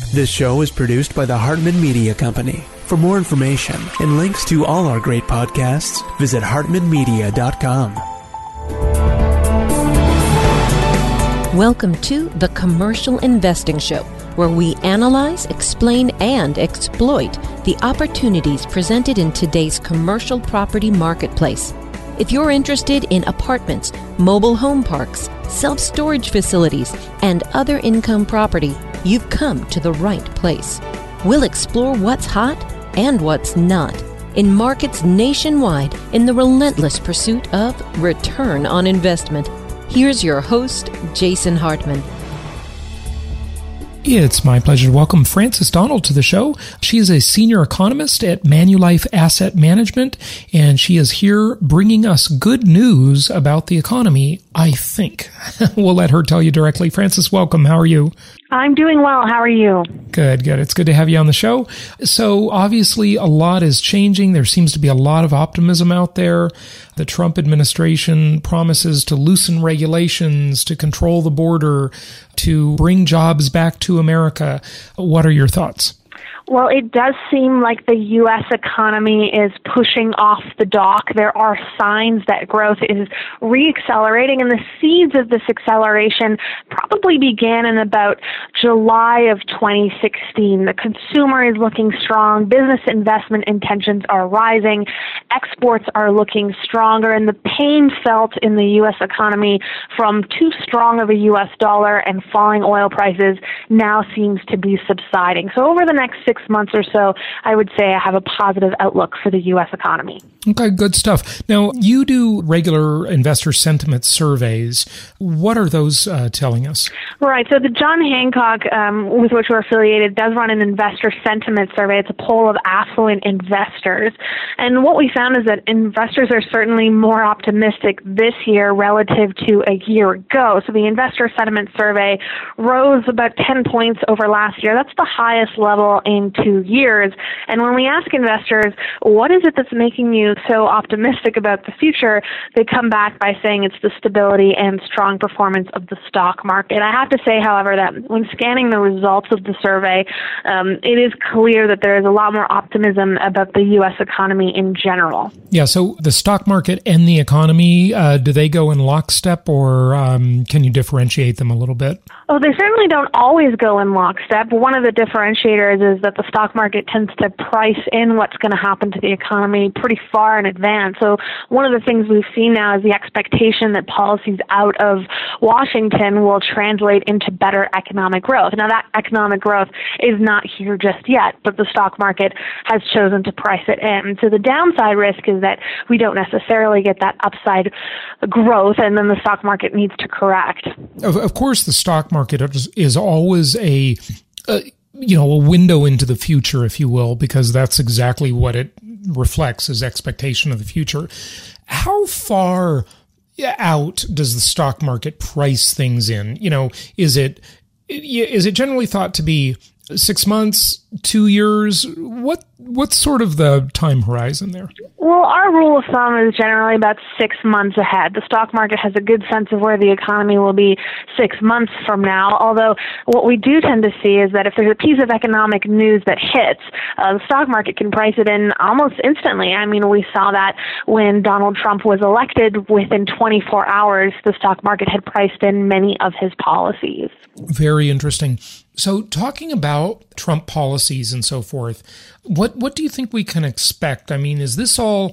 This show is produced by the Hartman Media Company. For more information and links to all our great podcasts, visit hartmanmedia.com. Welcome to The Commercial Investing Show, where we analyze, explain, and exploit the opportunities presented in today's commercial property marketplace. If you're interested in apartments, mobile home parks, self-storage facilities, and other income property, you've come to the right place. We'll explore what's hot and what's not in markets nationwide in the relentless pursuit of return on investment. Here's your host, Jason Hartman. It's my pleasure to welcome Frances Donald to the show. She is a senior economist at Manulife Asset Management, and she is here bringing us good news about the economy, I think. We'll let her tell you directly. Frances, welcome. How are you? I'm doing well. How are you? Good. It's good to have you on the show. So obviously a lot is changing. There seems to be a lot of optimism out there. The Trump administration promises to loosen regulations, to control the border, to bring jobs back to America. What are your thoughts? Well, it does seem like the U.S. economy is pushing off the dock. There are signs that growth is reaccelerating, and the seeds of this acceleration probably began in about July of 2016. The consumer is looking strong. Business investment intentions are rising. Exports are looking stronger, and the pain felt in the U.S. economy from too strong of a U.S. dollar and falling oil prices now seems to be subsiding. So over the next 6 months or so, I would say I have a positive outlook for the U.S. economy. Okay, good stuff. Now, you do regular investor sentiment surveys. What are those telling us? Right. So the John Hancock, with which we're affiliated, does run an investor sentiment survey. It's a poll of affluent investors. And what we found is that investors are certainly more optimistic this year relative to a year ago. So the investor sentiment survey rose about 10 points over last year. That's the highest level in 2 years. And when we ask investors, what is it that's making you so optimistic about the future, they come back by saying it's the stability and strong performance of the stock market. I have to say, however, that when scanning the results of the survey, it is clear that there is a lot more optimism about the U.S. economy in general. Yeah, so the stock market and the economy, do they go in lockstep, or can you differentiate them a little bit? Oh, they certainly don't always go in lockstep. One of the differentiators is that the stock market tends to price in what's going to happen to the economy pretty far in advance. So one of the things we've seen now is the expectation that policies out of Washington will translate into better economic growth. Now, that economic growth is not here just yet, but the stock market has chosen to price it in. So the downside risk is that we don't necessarily get that upside growth, and then the stock market needs to correct. Of course, the stock market is always a window into the future, if you will, because that's exactly what it reflects, is expectation of the future. How far out does the stock market price things in? Is it generally thought to be 6 months, 2 years? What's sort of the time horizon there? Well, our rule of thumb is generally about 6 months ahead. The stock market has a good sense of where the economy will be 6 months from now, although what we do tend to see is that if there's a piece of economic news that hits, the stock market can price it in almost instantly. I mean, we saw that when Donald Trump was elected. Within 24 hours, the stock market had priced in many of his policies. Very interesting. So talking about Trump policies and so forth, what do you think we can expect? I mean, is this all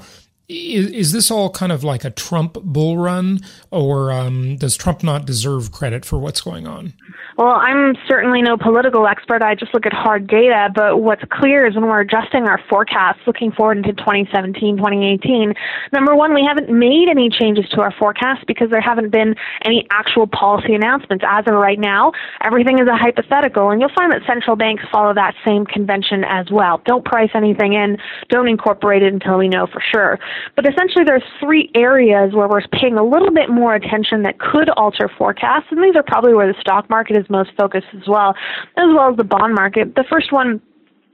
kind of like a Trump bull run, or does Trump not deserve credit for what's going on? Well, I'm certainly no political expert. I just look at hard data. But what's clear is when we're adjusting our forecasts, looking forward into 2017, 2018, number one, we haven't made any changes to our forecast because there haven't been any actual policy announcements. As of right now, everything is a hypothetical. And you'll find that central banks follow that same convention as well. Don't price anything in. Don't incorporate it until we know for sure. But essentially, there's three areas where we're paying a little bit more attention that could alter forecasts. And these are probably where the stock market is most focused as well as the bond market. The first one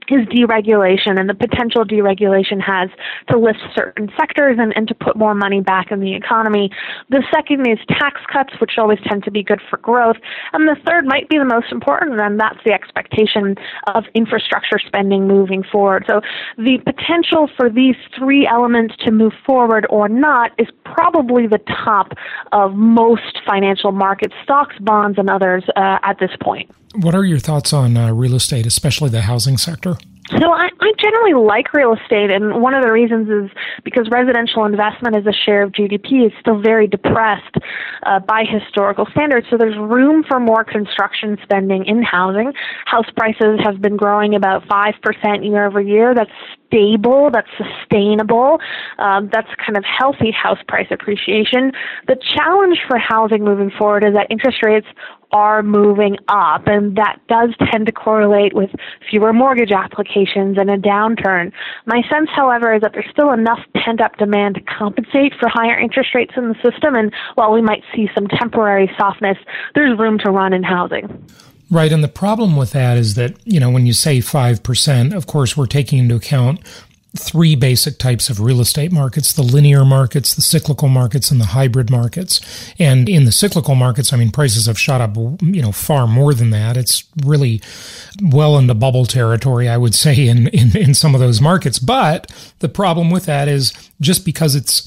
is deregulation and the potential deregulation has to lift certain sectors and to put more money back in the economy. The second is tax cuts, which always tend to be good for growth. And the third might be the most important, and that's the expectation of infrastructure spending moving forward. So the potential for these three elements to move forward or not is probably the top of most financial markets, stocks, bonds, and others at this point. What are your thoughts on real estate, especially the housing sector? So I generally like real estate, and one of the reasons is because residential investment as a share of GDP is still very depressed by historical standards. So there's room for more construction spending in housing. House prices have been growing about 5% year over year. That's stable, that's sustainable, that's kind of healthy house price appreciation. The challenge for housing moving forward is that interest rates are moving up, and that does tend to correlate with fewer mortgage applications and a downturn. My sense, however, is that there's still enough pent-up demand to compensate for higher interest rates in the system, and while we might see some temporary softness, there's room to run in housing. Right, and the problem with that is that, when you say 5%, of course, we're taking into account three basic types of real estate markets: the linear markets, the cyclical markets, and the hybrid markets. And in the cyclical markets, prices have shot up, far more than that. It's really well into bubble territory, I would say, in some of those markets. But the problem with that is just because it's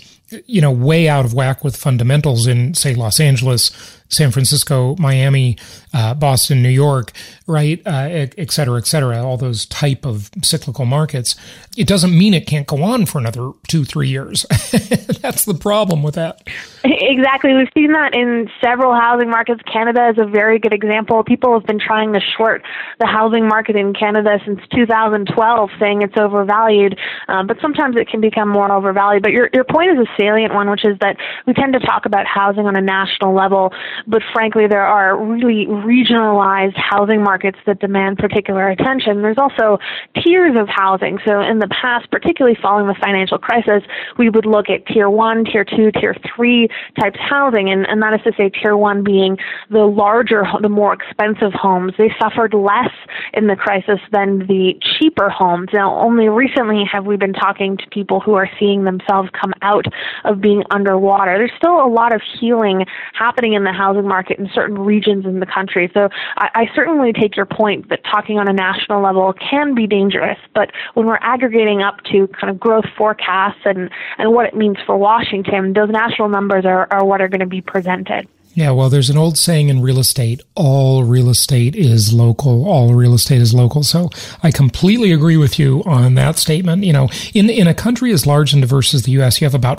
way out of whack with fundamentals in, say, Los Angeles, San Francisco, Miami, Boston, New York, right, et cetera, all those type of cyclical markets, it doesn't mean it can't go on for another 2-3 years. That's the problem with that. Exactly. We've seen that in several housing markets. Canada is a very good example. People have been trying to short the housing market in Canada since 2012, saying it's overvalued, but sometimes it can become more overvalued. But your point is a salient one, which is that we tend to talk about housing on a national level, but frankly, there are really regionalized housing markets that demand particular attention. There's also tiers of housing. So in the past, particularly following the financial crisis, we would look at tier 1, tier 2, tier 3 types of housing, and that is to say tier 1 being the larger, the more expensive homes. They suffered less in the crisis than the cheaper homes. Now, only recently have we been talking to people who are seeing themselves come out of being underwater. There's still a lot of healing happening in the housing market in certain regions in the country. So I certainly take your point that talking on a national level can be dangerous, but when we're aggregating up to kind of growth forecasts and what it means for Washington, those national numbers are what are going to be presented. Yeah, well, there's an old saying in real estate: all real estate is local. All real estate is local. So I completely agree with you on that statement. In a country as large and diverse as the U.S., you have about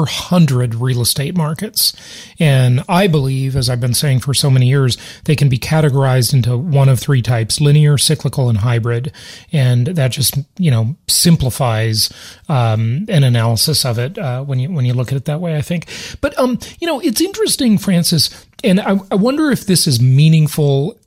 400 real estate markets. And I believe, as I've been saying for so many years, they can be categorized into one of three types: linear, cyclical, and hybrid. And that just, simplifies an analysis of it when you look at it that way, I think. But, it's interesting, Francis, and I wonder if this is meaningful,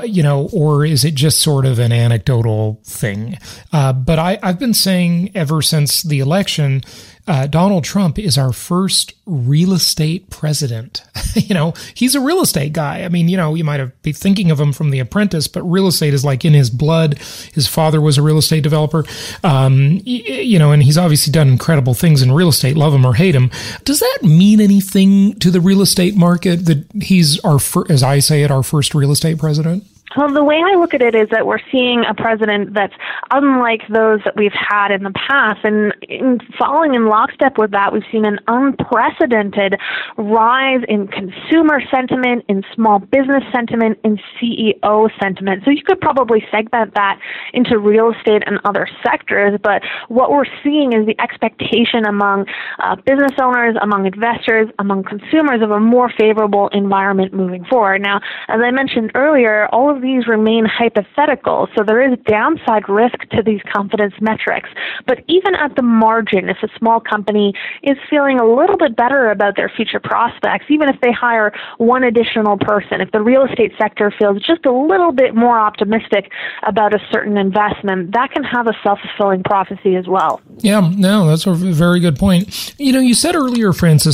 or is it just sort of an anecdotal thing? But I've been saying ever since the election, Donald Trump is our first real estate president. He's a real estate guy. You might be thinking of him from The Apprentice, but real estate is like in his blood. His father was a real estate developer, and he's obviously done incredible things in real estate, love him or hate him. Does that mean anything to the real estate market that he's as I say it, our first real estate president? Well, the way I look at it is that we're seeing a president that's unlike those that we've had in the past. And following in lockstep with that, we've seen an unprecedented rise in consumer sentiment, in small business sentiment, in CEO sentiment. So you could probably segment that into real estate and other sectors. But what we're seeing is the expectation among business owners, among investors, among consumers of a more favorable environment moving forward. Now, as I mentioned earlier, all of these remain hypothetical, so there is downside risk to these confidence metrics. But even at the margin, if a small company is feeling a little bit better about their future prospects, even if they hire one additional person, if the real estate sector feels just a little bit more optimistic about a certain investment, that can have a self-fulfilling prophecy as well. Yeah, no, that's a very good point. You said earlier, Francis,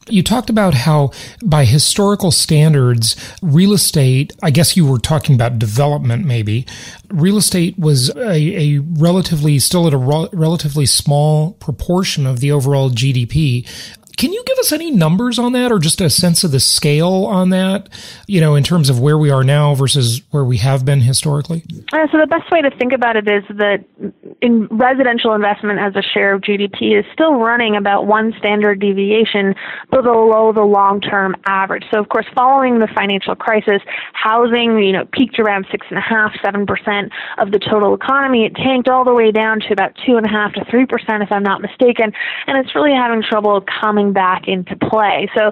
You talked about how by historical standards, real estate, I guess you were talking about development maybe, real estate was a relatively, still at a relatively small proportion of the overall GDP. Can you give us any numbers on that or just a sense of the scale on that, in terms of where we are now versus where we have been historically? So the best way to think about it is that in residential investment as a share of GDP is still running about one standard deviation below the long-term average. So, of course, following the financial crisis, housing, peaked around 6.5%, 7% of the total economy. It tanked all the way down to about 2.5% to 3%, if I'm not mistaken, and it's really having trouble coming back into play. So,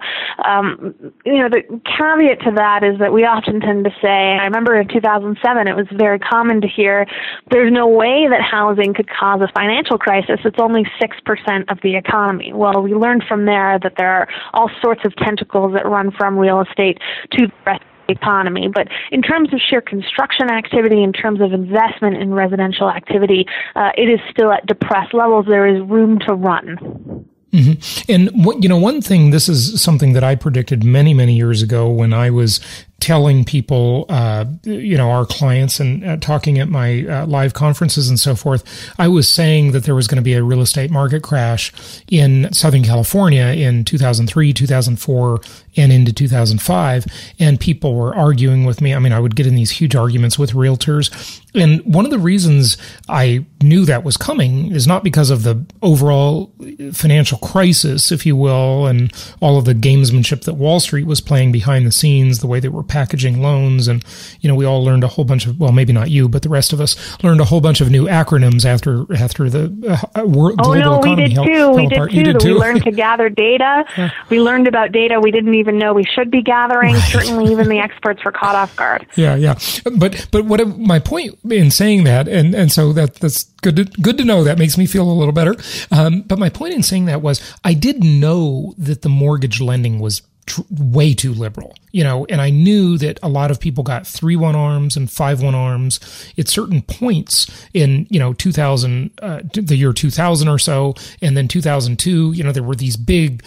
the caveat to that is that we often tend to say, I remember in 2007, it was very common to hear, there's no way that housing could cause a financial crisis. It's only 6% of the economy. Well, we learned from there that there are all sorts of tentacles that run from real estate to the rest of the economy. But in terms of sheer construction activity, in terms of investment in residential activity, it is still at depressed levels. There is room to run. Mm-hmm. And one thing, this is something that I predicted many, many years ago when I was telling people, our clients and talking at my live conferences and so forth, I was saying that there was going to be a real estate market crash in Southern California in 2003, 2004, and into 2005. And people were arguing with me. I mean, I would get in these huge arguments with realtors. And one of the reasons I knew that was coming is not because of the overall financial crisis, if you will, and all of the gamesmanship that Wall Street was playing behind the scenes, the way they were packaging loans. And, we all learned a whole bunch of, well, maybe not you, but the rest of us learned a whole bunch of new acronyms after the global economy fell apart. We did too. We learned to gather data. Yeah. We learned about data we didn't even know we should be gathering. Right. Certainly even the experts were caught off guard. Yeah. But what my point in saying that, and so that's good to know, that makes me feel a little better. But my point in saying that was I did know that the mortgage lending was way too liberal, and I knew that a lot of people got 3-1 ARMs and 5-1 ARMs at certain points in, 2000, the year 2000 or so. And then 2002, there were these big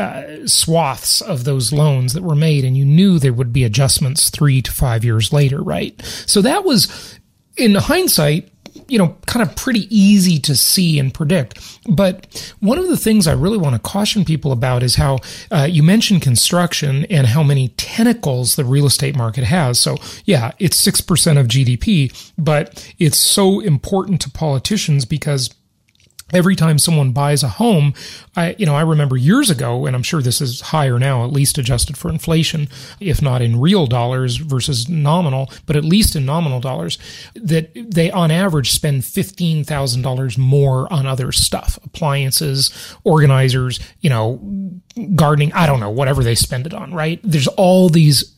swaths of those loans that were made, and you knew there would be adjustments 3 to 5 years later, right? So that was, in hindsight, kind of pretty easy to see and predict. But one of the things I really want to caution people about is how you mentioned construction and how many tentacles the real estate market has. So yeah, it's 6% of GDP, but it's so important to politicians because every time someone buys a home, I remember years ago, and I'm sure this is higher now, at least adjusted for inflation, if not in real dollars versus nominal, but at least in nominal dollars, that they on average spend $15,000 more on other stuff, appliances, organizers, gardening, I don't know, whatever they spend it on, right? There's all these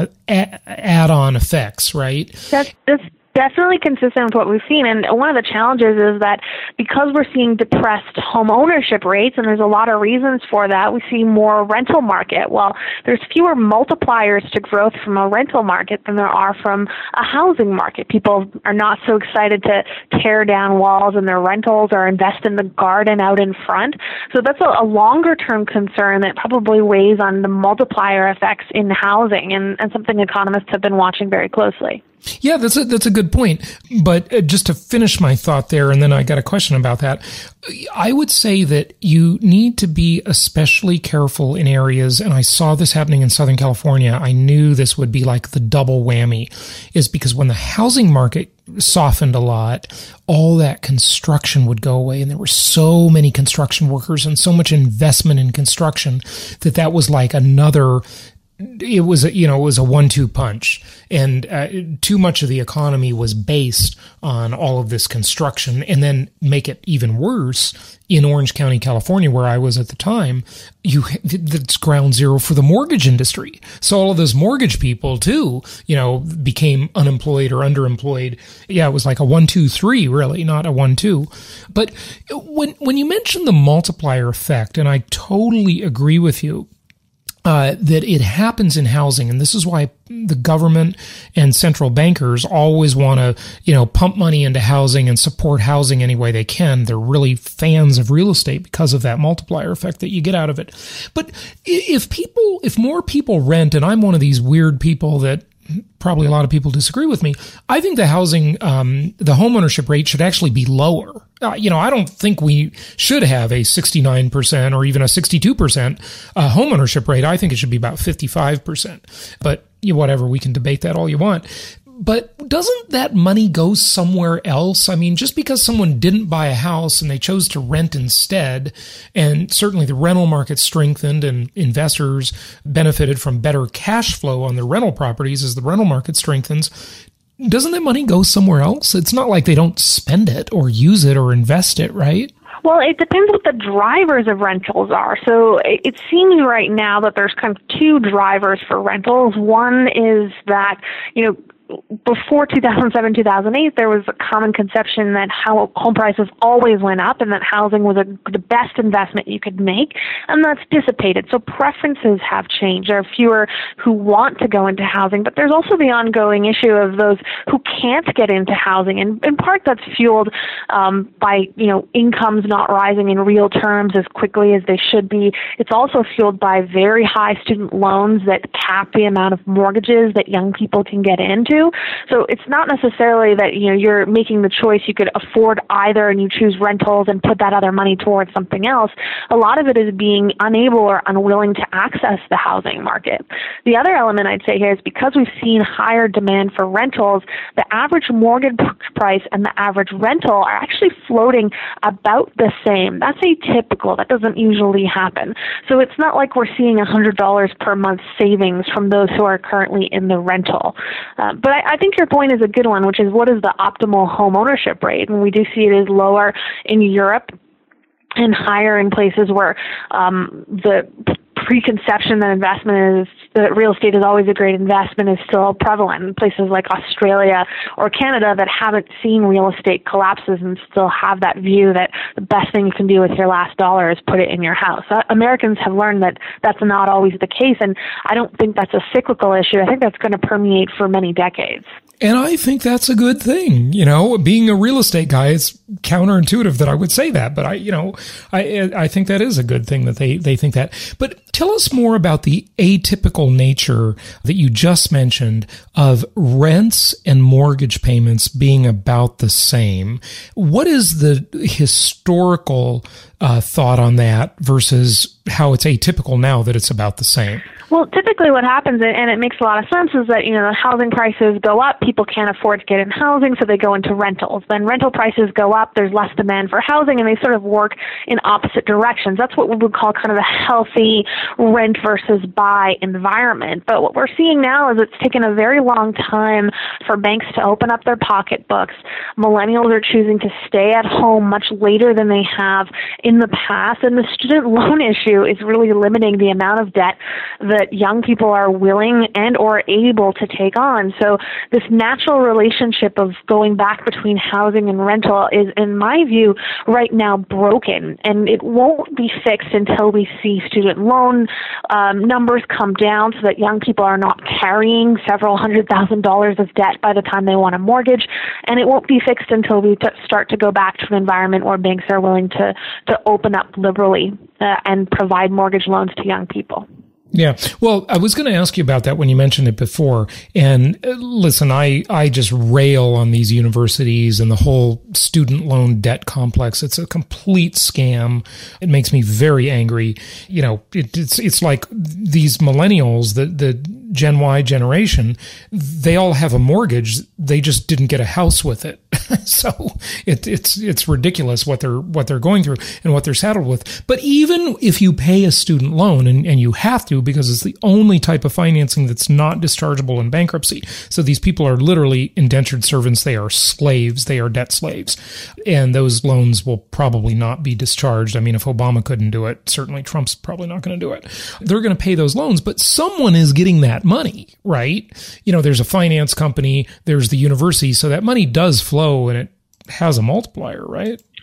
add-on effects, right? That's definitely consistent with what we've seen. And one of the challenges is that because we're seeing depressed home ownership rates, and there's a lot of reasons for that, we see more rental market. Well, there's fewer multipliers to growth from a rental market than there are from a housing market. People are not so excited to tear down walls in their rentals or invest in the garden out in front. So that's a longer-term concern that probably weighs on the multiplier effects in housing, and something economists have been watching very closely. Yeah, that's a good point. But just to finish my thought there, and then I got a question about that, I would say that you need to be especially careful in areas, and I saw this happening in Southern California. I knew this would be like the double whammy, is because when the housing market softened a lot, all that construction would go away. And there were so many construction workers and so much investment in construction that was like another. It was a 1-2 punch, and too much of the economy was based on all of this construction. And then make it even worse, in Orange County, California, where I was at the time, it's ground zero for the mortgage industry. So all of those mortgage people too, became unemployed or underemployed. Yeah, it was like a 1-2-3, really, not a 1-2. But when you mention the multiplier effect, and I totally agree with you, that it happens in housing, and this is why the government and central bankers always want to, pump money into housing and support housing any way they can. They're really fans of real estate because of that multiplier effect that you get out of it. But if more people rent, and I'm one of these weird people that probably a lot of people disagree with me, I think the homeownership rate should actually be lower. I don't think we should have a 69% or even a 62% homeownership rate. I think it should be about 55%. But whatever, we can debate that all you want. But doesn't that money go somewhere else? I mean, just because someone didn't buy a house and they chose to rent instead, and certainly the rental market strengthened and investors benefited from better cash flow on their rental properties as the rental market strengthens, doesn't that money go somewhere else? It's not like they don't spend it or use it or invest it, right? Well, it depends what the drivers of rentals are. So it seems right now that there's kind of two drivers for rentals. One is that, before 2007, 2008, there was a common conception that home prices always went up and that housing was the best investment you could make, and that's dissipated. So preferences have changed. There are fewer who want to go into housing, but there's also the ongoing issue of those who can't get into housing, and in part that's fueled by incomes not rising in real terms as quickly as they should be. It's also fueled by very high student loans that cap the amount of mortgages that young people can get into. So it's not necessarily that you're making the choice. You could afford either and you choose rentals and put that other money towards something else. A lot of it is being unable or unwilling to access the housing market. The other element I'd say here is because we've seen higher demand for rentals, the average mortgage price and the average rental are actually floating about the same. That's atypical. That doesn't usually happen. So it's not like we're seeing $100 per month savings from those who are currently in the rental. But I think your point is a good one, which is what is the optimal home ownership rate? And we do see it is lower in Europe and higher in places where the preconception that real estate is always a great investment is still prevalent. In places like Australia or Canada that haven't seen real estate collapses and still have that view that the best thing you can do with your last dollar is put it in your house. Americans have learned that that's not always the case, and I don't think that's a cyclical issue. I think that's going to permeate for many decades. And I think that's a good thing. Being a real estate guy, it's counterintuitive that I would say that, but I think that is a good thing that they think that. But tell us more about the atypical nature that you just mentioned of rents and mortgage payments being about the same. What is the historical thought on that versus how it's atypical now that it's about the same? Well, typically what happens, and it makes a lot of sense, is that, the housing prices go up, people can't afford to get in housing, so they go into rentals. Then rental prices go up, there's less demand for housing, and they sort of work in opposite directions. That's what we would call kind of a healthy rent versus buy environment. But what we're seeing now is it's taken a very long time for banks to open up their pocketbooks. Millennials are choosing to stay at home much later than they have in the past, and the student loan issue is really limiting the amount of debt that young people are willing and or able to take on. So this natural relationship of going back between housing and rental is, in my view, right now broken, and it won't be fixed until we see student loan numbers come down so that young people are not carrying several $100,000 of debt by the time they want a mortgage, and it won't be fixed until we start to go back to an environment where banks are willing to open up liberally and provide mortgage loans to young people. Yeah. Well, I was going to ask you about that when you mentioned it before. And listen, I just rail on these universities and the whole student loan debt complex. It's a complete scam. It makes me very angry. It's like these millennials, the Gen Y generation, they all have a mortgage. They just didn't get a house with it. So it's ridiculous what they're going through and what they're saddled with. But even if you pay a student loan, and you have to because it's the only type of financing that's not dischargeable in bankruptcy. So these people are literally indentured servants. They are slaves. They are debt slaves. And those loans will probably not be discharged. I mean, if Obama couldn't do it, certainly Trump's probably not going to do it. They're going to pay those loans, but someone is getting that money, right? There's a finance company, there's the university, so that money does flow and it has a multiplier, right?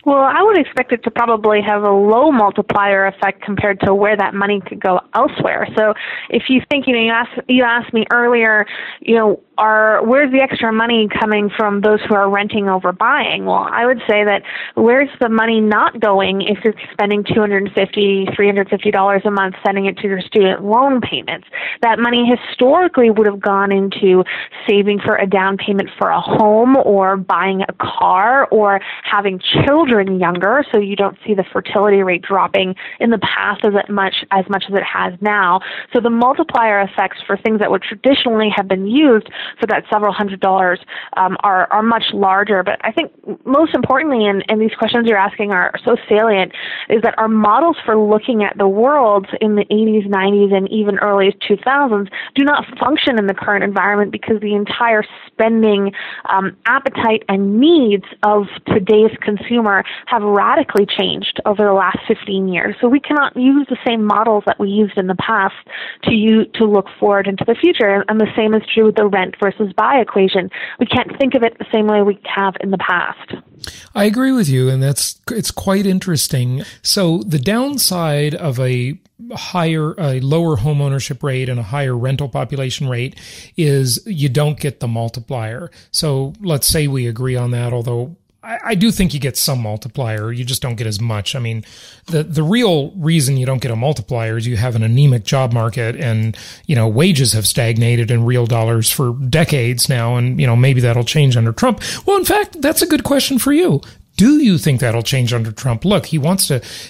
Well, I would expect it to probably have a low multiplier effect compared to where that money could go elsewhere. So if you think, you asked me earlier, where's the extra money coming from those who are renting over buying? Well, I would say that where's the money not going if you're spending $250, $350 a month sending it to your student loan payments? That money historically would have gone into saving for a down payment for a home or buying a car or having children younger, so you don't see the fertility rate dropping in the past as much as it has now. So the multiplier effects for things that would traditionally have been used for that several $100s are much larger. But I think most importantly, and these questions you're asking are so salient, is that our models for looking at the world in the 80s, 90s, and even early 2000s do not function in the current environment because the entire spending appetite and needs of today's consumer have radically changed over the last 15 years. So we cannot use the same models that we used in the past to look forward into the future. And the same is true with the rent versus buy equation. We can't think of it the same way we have in the past. I agree with you, and it's quite interesting. So the downside of a lower home ownership rate and a higher rental population rate is you don't get the multiplier. So let's say we agree on that, although I do think you get some multiplier. You just don't get as much. I mean, the real reason you don't get a multiplier is you have an anemic job market and, wages have stagnated in real dollars for decades now. And, maybe that'll change under Trump. Well, in fact, that's a good question for you. Do you think that'll change under Trump? Look, he wants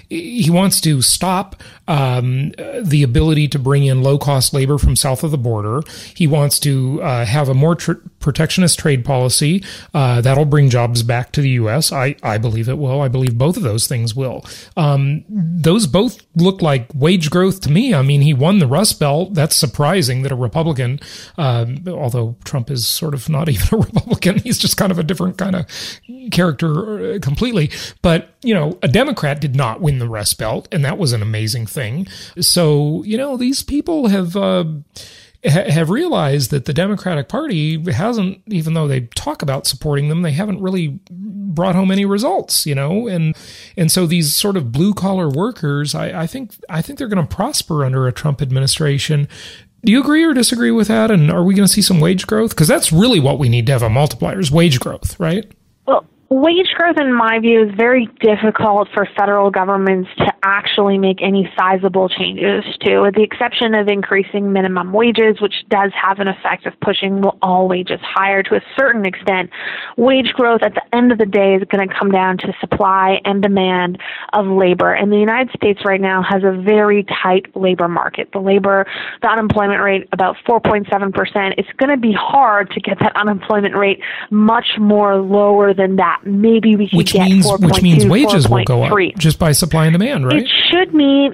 to stop the ability to bring in low-cost labor from south of the border. He wants to have a more protectionist trade policy that'll bring jobs back to the U.S. I believe it will. I believe both of those things will. Those both look like wage growth to me. I mean, he won the Rust Belt. That's surprising that a Republican, although Trump is sort of not even a Republican, he's just kind of a different kind of character completely. But, a Democrat did not win the Rust Belt, and that was an amazing thing. So, these people have realized that the Democratic Party hasn't, even though they talk about supporting them, they haven't really brought home any results, and so these sort of blue collar workers, I think they're going to prosper under a Trump administration. Do you agree or disagree with that? And are we going to see some wage growth? Because that's really what we need to have a multiplier is wage growth, right? Well, wage growth, in my view, is very difficult for federal governments to actually make any sizable changes to, with the exception of increasing minimum wages, which does have an effect of pushing all wages higher to a certain extent. Wage growth at the end of the day is going to come down to supply and demand of labor. And the United States right now has a very tight labor market. The unemployment rate, about 4.7%. It's going to be hard to get that unemployment rate much more lower than that. Maybe we can get 4.2, which means wages will go up just by supply and demand, right? It should mean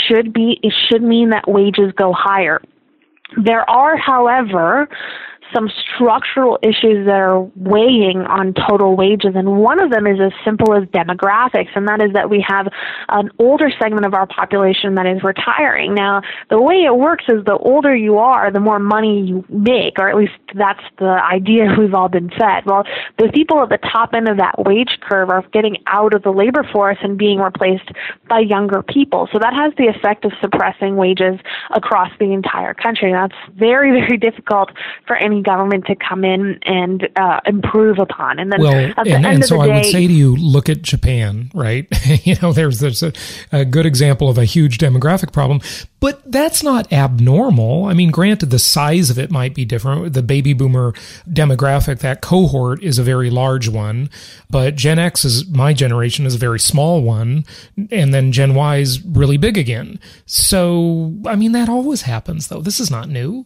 that wages go higher. There are, however, some structural issues that are weighing on total wages, and one of them is as simple as demographics, and that is that we have an older segment of our population that is retiring. Now, the way it works is the older you are, the more money you make, or at least that's the idea we've all been fed. Well, the people at the top end of that wage curve are getting out of the labor force and being replaced by younger people. So that has the effect of suppressing wages across the entire country. That's very, very difficult for any government to come in and improve upon. And then at the end of the day, I would say to you, look at Japan, right? There's a good example of a huge demographic problem, but that's not abnormal. I mean, granted, the size of it might be different. The baby boomer demographic, that cohort is a very large one, but Gen X is my generation is a very small one, and then Gen Y is really big again. So, I mean, that always happens, though. This is not new.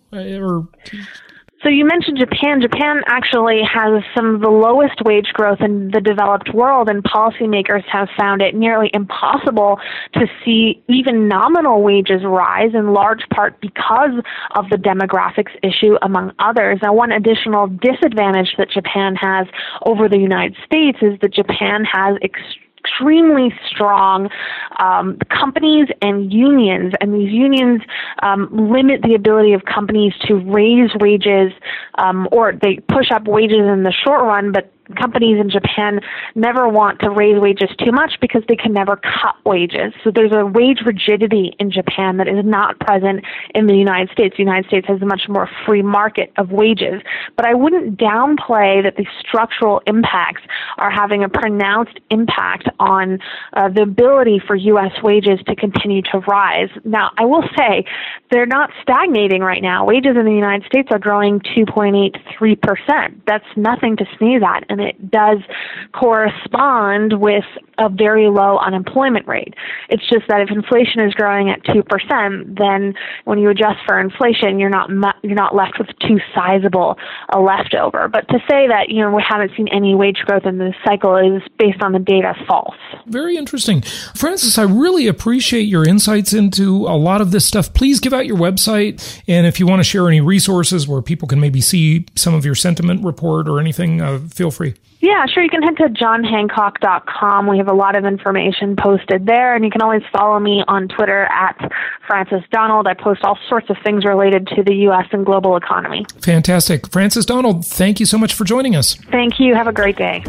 So you mentioned Japan. Japan actually has some of the lowest wage growth in the developed world, and policymakers have found it nearly impossible to see even nominal wages rise, in large part because of the demographics issue, among others. Now, one additional disadvantage that Japan has over the United States is that Japan has extremely strong companies and unions, and these unions limit the ability of companies to raise wages, or they push up wages in the short run, but companies in Japan never want to raise wages too much because they can never cut wages. So there's a wage rigidity in Japan that is not present in the United States. The United States has a much more free market of wages. But I wouldn't downplay that the structural impacts are having a pronounced impact on the ability for U.S. wages to continue to rise. Now, I will say they're not stagnating right now. Wages in the United States are growing 2.83%. That's nothing to sneeze at, and it does correspond with a very low unemployment rate. It's just that if inflation is growing at 2%, then when you adjust for inflation, you're not left with too sizable a leftover. But to say that we haven't seen any wage growth in this cycle is based on the data false. Very interesting. Frances, I really appreciate your insights into a lot of this stuff. Please give out your website, and if you want to share any resources where people can maybe see some of your sentiment report or anything, feel free. Yeah, sure. You can head to johnhancock.com. We have a lot of information posted there, and you can always follow me on Twitter at Frances Donald. I post all sorts of things related to the U.S. and global economy. Fantastic. Frances Donald, thank you so much for joining us. Thank you. Have a great day.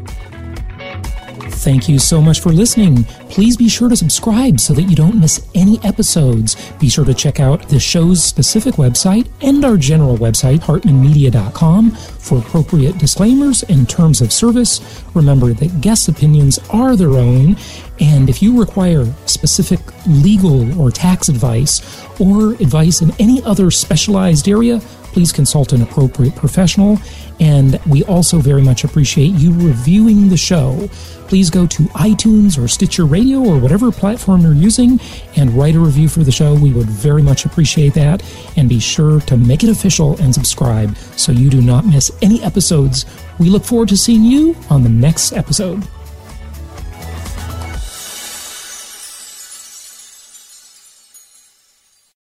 Thank you so much for listening. Please be sure to subscribe so that you don't miss any episodes. Be sure to check out the show's specific website and our general website, hartmanmedia.com, for appropriate disclaimers and terms of service. Remember that guest opinions are their own, and if you require specific legal or tax advice or advice in any other specialized area, please consult an appropriate professional. And we also very much appreciate you reviewing the show. Please go to iTunes or Stitcher Radio or whatever platform you're using and write a review for the show. We would very much appreciate that. And be sure to make it official and subscribe so you do not miss any episodes. We look forward to seeing you on the next episode.